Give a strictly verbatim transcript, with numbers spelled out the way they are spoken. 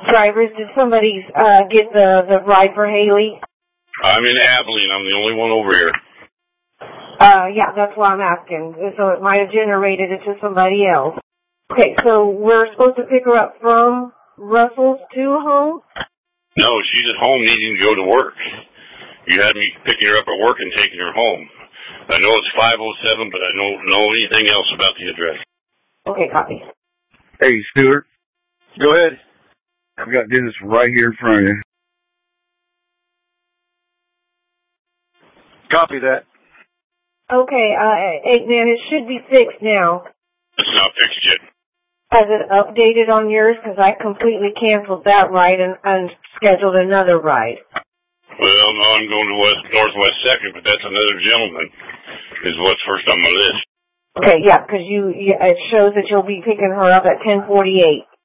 drivers, did somebody uh, get the, the ride for Haley? I'm in Abilene. I'm the only one over here. Uh, yeah, that's why I'm asking. So it might have generated it to somebody else. Okay, so we're supposed to pick her up from Russell's to home? No, she's at home needing to go to work. You had me picking her up at work and taking her home. I know it's five oh seven, but I don't know anything else about the address. Okay, copy. Hey, Stuart. Go ahead. I've got Dennis right here in front of you. Copy that. Okay, uh, eight man, it should be fixed now. It's not fixed yet. Has it updated on yours? Because I completely canceled that ride and, and scheduled another ride. Well, no, I'm going to West Northwest Second, but that's another gentleman, is what's first on my list. Okay, yeah, because you, you, it shows that you'll be picking her up at ten forty-eight.